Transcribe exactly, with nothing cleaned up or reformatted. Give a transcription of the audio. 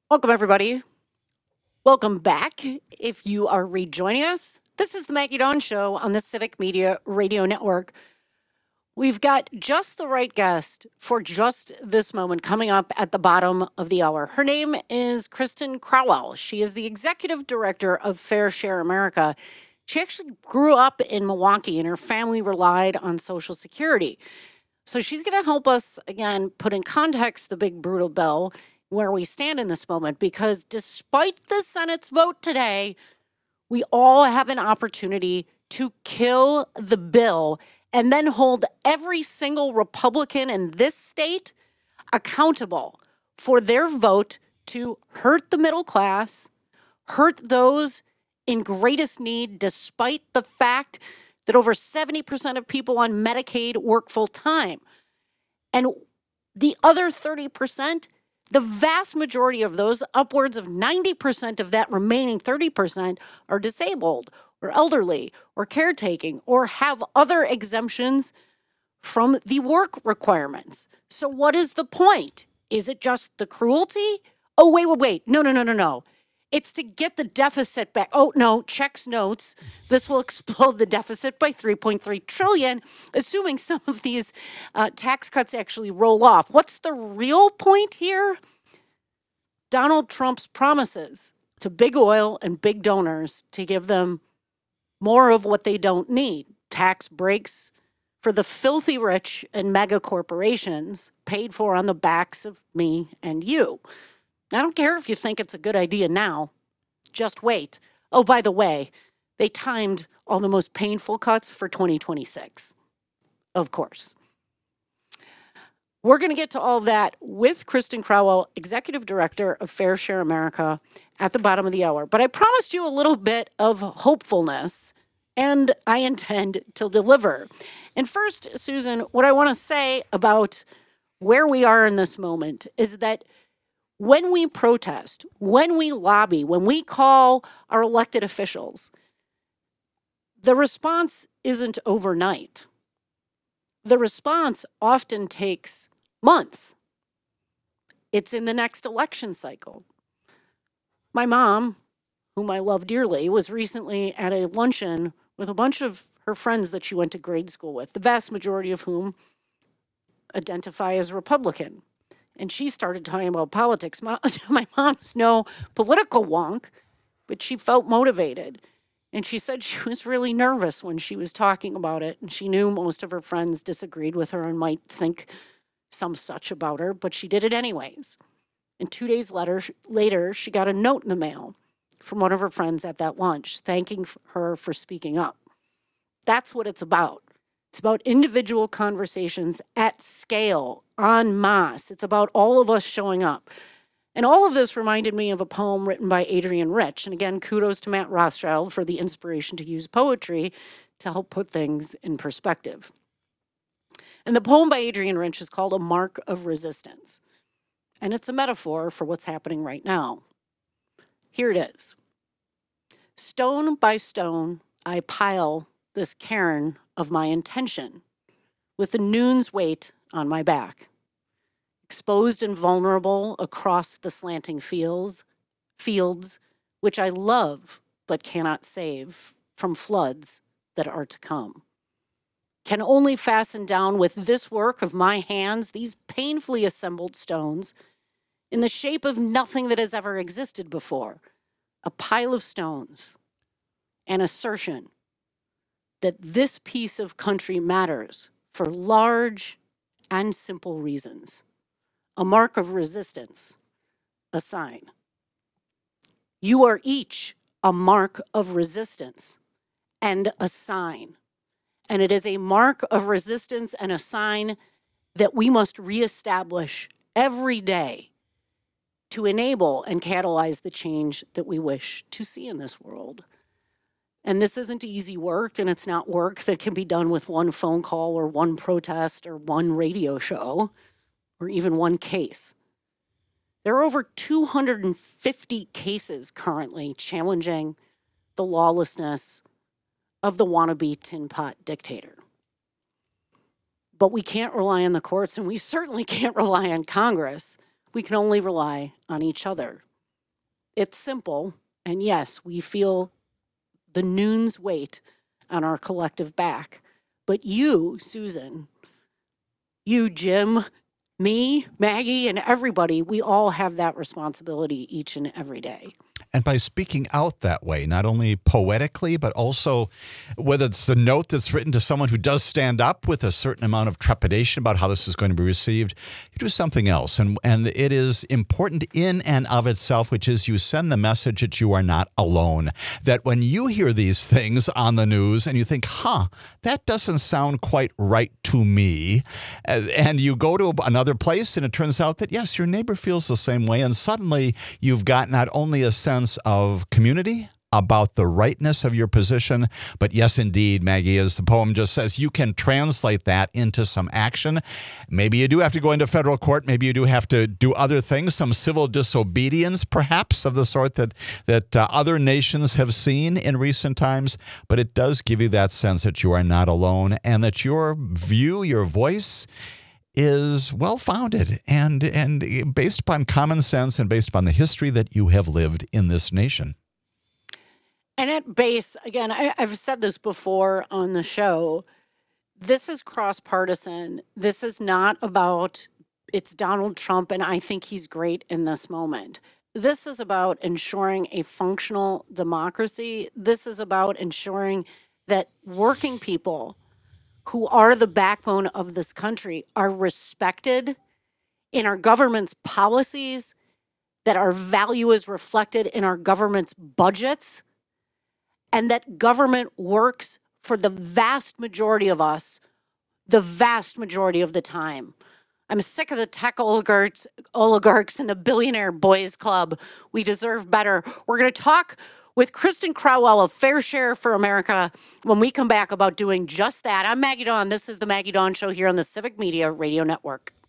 Welcome, everybody. Welcome back. If you are rejoining us, this is the Maggie Dawn Show on the Civic Media Radio Network. We've got just the right guest for just this moment coming up at the bottom of the hour. Her name is Kristen Crowell. She is the executive director of Fair Share America. She actually grew up in Milwaukee and her family relied on Social Security. So she's going to help us, again, put in context the big brutal bill, where we stand in this moment, because despite the Senate's vote today, we all have an opportunity to kill the bill and then hold every single Republican in this state accountable for their vote to hurt the middle class, hurt those in greatest need, despite the fact that over seventy percent of people on Medicaid work full time. And the other thirty percent, the vast majority of those, upwards of ninety percent of that remaining thirty percent, are disabled or elderly or caretaking or have other exemptions from the work requirements. So what is the point? Is it just the cruelty? Oh, wait, wait, wait. No, no, no, no, no. It's to get the deficit back. Oh, no, checks notes. This will explode the deficit by three point three trillion dollars, assuming some of these uh, tax cuts actually roll off. What's the real point here? Donald Trump's promises to big oil and big donors to give them more of what they don't need. Tax breaks for the filthy rich and mega corporations paid for on the backs of me and you. I don't care if you think it's a good idea now. Just wait. Oh, by the way, they timed all the most painful cuts for twenty twenty-six. Of course. We're going to get to all that with Kristen Crowell, Executive Director of Fair Share America, at the bottom of the hour. But I promised you a little bit of hopefulness, and I intend to deliver. And first, Susan, what I want to say about where we are in this moment is that when we protest, when we lobby, when we call our elected officials, the response isn't overnight. The response often takes months. It's in the next election cycle. My mom, whom I love dearly, was recently at a luncheon with a bunch of her friends that she went to grade school with, the vast majority of whom identify as Republican. And she started talking about politics. My, my mom's no political wonk, but she felt motivated. And she said she was really nervous when she was talking about it. And she knew most of her friends disagreed with her and might think some such about her, but she did it anyways. And two days later, later, she got a note in the mail from one of her friends at that lunch, thanking her for speaking up. That's what it's about. It's about individual conversations at scale, en masse. It's about all of us showing up. And all of this reminded me of a poem written by Adrienne Rich. And again, kudos to Matt Rothschild for the inspiration to use poetry to help put things in perspective. And the poem by Adrienne Rich is called A Mark of Resistance. And it's a metaphor for what's happening right now. Here it is. Stone by stone, I pile this cairn of my intention with the noon's weight on my back. Exposed and vulnerable across the slanting fields, fields which I love but cannot save from floods that are to come. Can only fasten down with this work of my hands these painfully assembled stones in the shape of nothing that has ever existed before, a pile of stones, an assertion that this piece of country matters for large and simple reasons. A mark of resistance, a sign. You are each a mark of resistance and a sign. And it is a mark of resistance and a sign that we must reestablish every day to enable and catalyze the change that we wish to see in this world. And this isn't easy work, and it's not work that can be done with one phone call or one protest or one radio show or even one case. There are over two hundred fifty cases currently challenging the lawlessness of the wannabe tin pot dictator. But we can't rely on the courts, and we certainly can't rely on Congress. We can only rely on each other. it's simple. And yes, we feel the noon's weight on our collective back. But you, Susan, you, Jim, me, Maggie, and everybody, we all have that responsibility each and every day. And by speaking out that way, not only poetically, but also whether it's the note that's written to someone who does stand up with a certain amount of trepidation about how this is going to be received, you do something else. And, and it is important in and of itself, which is you send the message that you are not alone. That when you hear these things on the news and you think, huh, that doesn't sound quite right to me, and you go to another place and it turns out that, yes, your neighbor feels the same way. And suddenly you've got not only a sense of community about the rightness of your position, but yes, indeed, Maggie, as the poem just says, you can translate that into some action. Maybe you do have to go into federal court. Maybe you do have to do other things, some civil disobedience, perhaps, of the sort that, that uh, other nations have seen in recent times. But it does give you that sense that you are not alone and that your view, your voice, is well-founded and and based upon common sense and based upon the history that you have lived in this nation. And at base, again, I, I've said this before on the show, this is cross-partisan. This is not about, it's Donald Trump, and I think he's great in this moment. This is about ensuring a functional democracy. This is about ensuring that working people who are the backbone of this country are respected in our government's policies, that our value is reflected in our government's budgets, and that government works for the vast majority of us, the vast majority of the time. I'm sick of the tech oligarchs, oligarchs and the billionaire boys club. We deserve better. We're going to talk with Kristen Crowell of Fair Share for America when we come back about doing just that. I'm Maggie Dawn. This is the Maggie Dawn Show here on the Civic Media Radio Network.